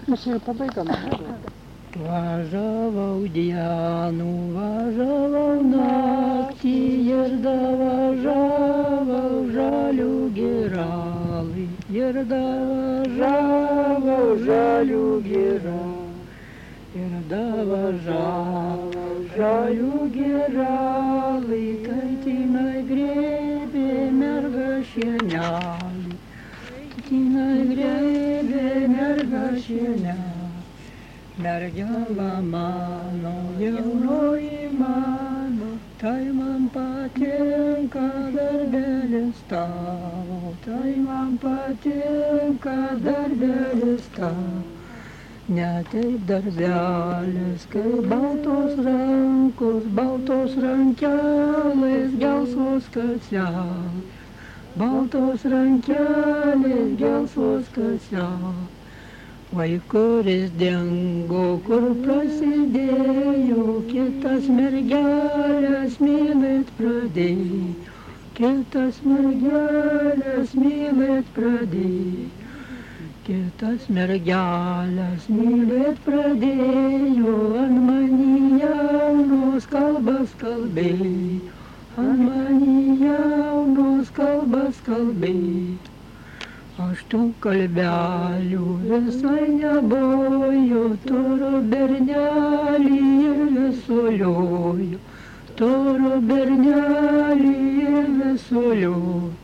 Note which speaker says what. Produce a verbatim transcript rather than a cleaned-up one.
Speaker 1: Čia ir pabaiga, man.
Speaker 2: Važiavau dienų, važiavau naktį ir davažiavau žalių giralį. Ir davažiavau žalių giralį. Ir davažiavau žalių giralį, katinai grėbė merga šienelį. Katinai grėbė merga šienelį. Mergela mano, jaunoji mano, tai man patinka darbelis tavo, tai man patinka darbelis tavo. Ne taip darbelis, kai baltos rankos, baltos rankelės, gelsvos kaselės. Baltos rankelės, gelsvos kaselės. Vaikuris dingo, kur prasidėjo, kitas mergelės mylėt pradėjo, kitas mergelės mylėt pradėjo, kitas mergelės mylėt pradėjo, ant mani jaunos kalbas kalbėjo, ant mani jaunos kalbas kalbėjo. Aš tų kalbelių visai neboju, turiu bernelį ir visulioju, turiu bernelį ir visulioju.